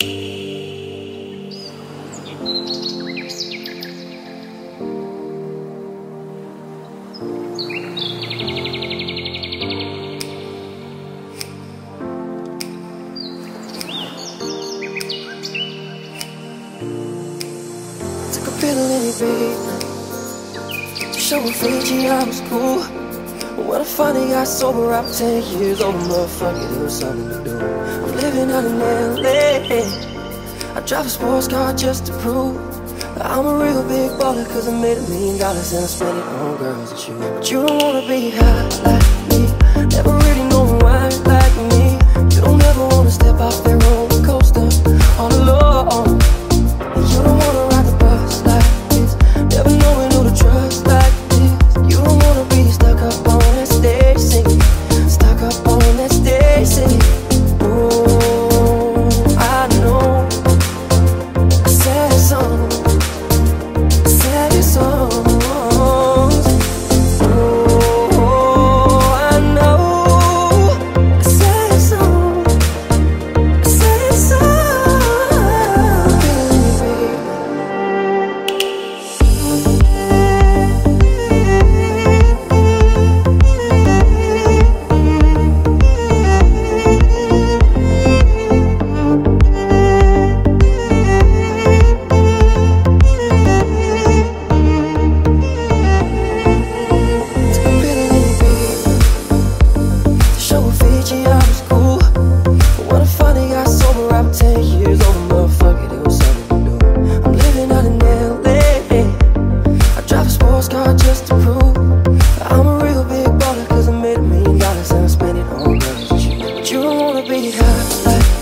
Took a pill in it, babe, to show my Fiji I was cool. But when I finally got sober, I'm 10 years old, motherfucker, there was something to do. I'm living out in LA. I drive a sports car just to prove that I'm a real big baller, cause I made $1 million and I spent it on girls and you. But you don't wanna be high like me, never really know why like me. You don't ever wanna step off that roller coaster all alone. You don't wanna ride the bus like this, never knowing who to trust like this. You don't wanna be stuck up on that stage singing, stuck up on that stage singing. Oh, I know a sad song, sad songs. Oh, I know a sad song, sad song. Just to prove that I'm a real big baller, cause I made $1 million and I spent it on girls and you. But you don't wanna be high like